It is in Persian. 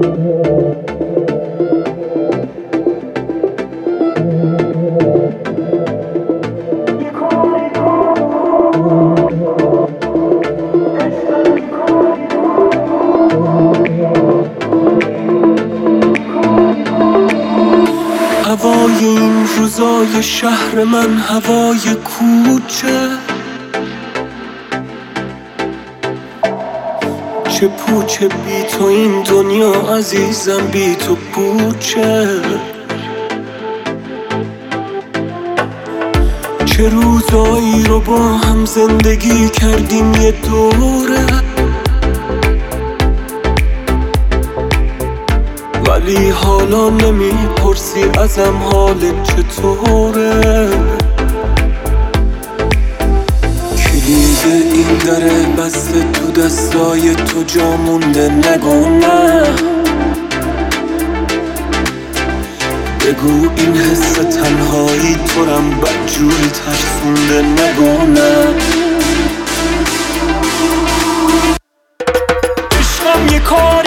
هوای این روزای شهر من، هوای کوچه، چه پوچه بی تو این دنیا عزیزم، بی تو پوچه. چه روزایی رو با هم زندگی کردیم یه دوره، ولی حالا نمیپرسی ازم حالت چطوره. کلید این دره بسته تو دستای تو، جا مونده نگو نه. بگو این حس تنهایی تو رم بدجوری ترسونده، نگو نه. عشقم یه کار